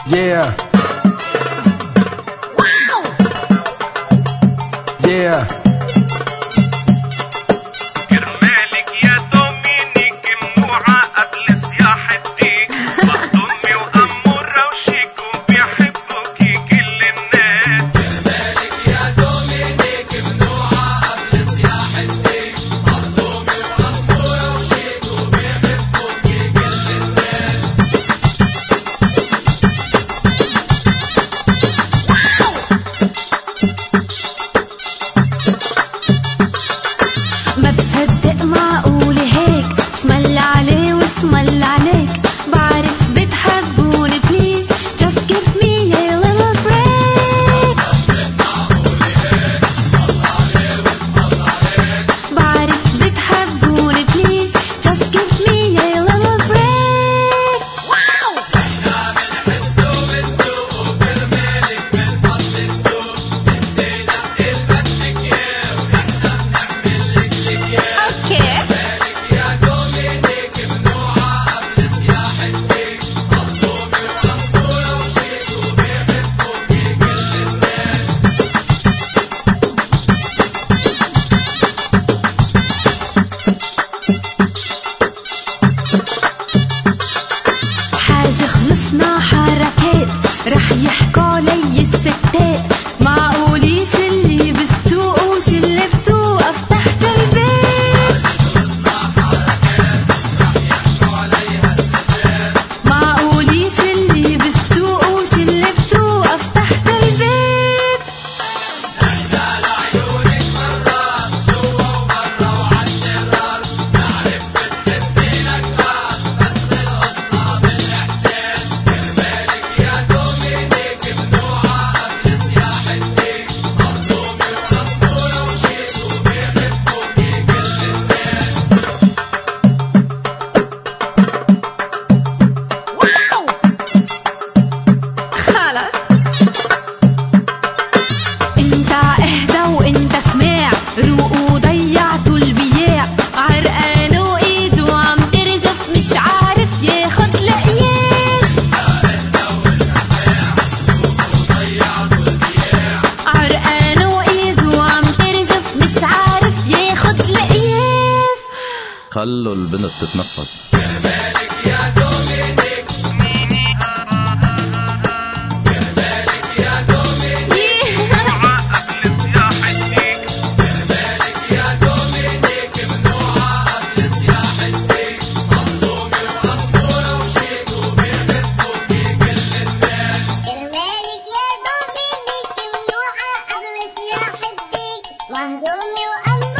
Yeah. Yeah. كرمالك يا دومينيك ممنوعة قبل صياح الديك مخدومي وأمورة وشيك وبيحبوكي كل الناس. كرمالك يا دومينيك ممنوعة قبل صياح الديك مخدومي وأمورة وشيك وبيحبوكي كل الناس. ما بصدق معقول هيك اسمل عليه واسمل عليك بعرف بتحبوني please just give me a little break. بعرف بتحبوني please just give me a little break. احنا بنحس وبنذوق وكرمالك بنحط السوق بدينا بقلبك اياه ونحنا بنعملك اياه. Okay. كرمالك يا دومينيك ممنوعة قبل صياح الديك مخدومي وأمورة وشيك وبيحبوكي كل الناس. حاجة خلصنا حركات رح يحكوا لي الستات معقوليش اللي بالسوق وش اللي بتوقف تحت البيت. معقوليش اللي بالسوق وش اللي بتوقف تحت البيت. احنا لعيونك بالراس جوا وبرا وعند الراس نعرف بتحبينا كلاس بس القصة بالإحساس. كرمالك يا دومينيك ممنوعة قبل صياح الديك مخدومي وأمورة وشيك وبيحبوكي كل الناس. خلص انت اهدى وانت سماع روقوا ضيعتوا البياع عرقان وايده عم ترجف مش عارف ياخد لقياس. عرقان وايده عم ترجف مش عارف ياخد لقياس. خلوا البنت تتنفس. كرمالك يا دومينيك كرمالك يا دومينيك ممنوعة قبل صياح الديك كرمالك يا دومينيك ممنوعة قبل صياح الديك مخدومي وأمورة وشيك وبيحبوكي كل الناس. كرمالك يا دومينيك ممنوعة قبل صياح الديك مهضومة وأمورة